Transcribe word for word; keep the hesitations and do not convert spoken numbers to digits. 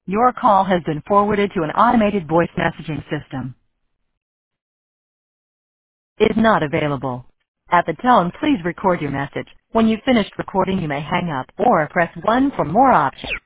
Your call has been forwarded to an automated voice messaging system. Is not available. At the tone, please record your message. When you've finished recording, you may hang up or press one for more options.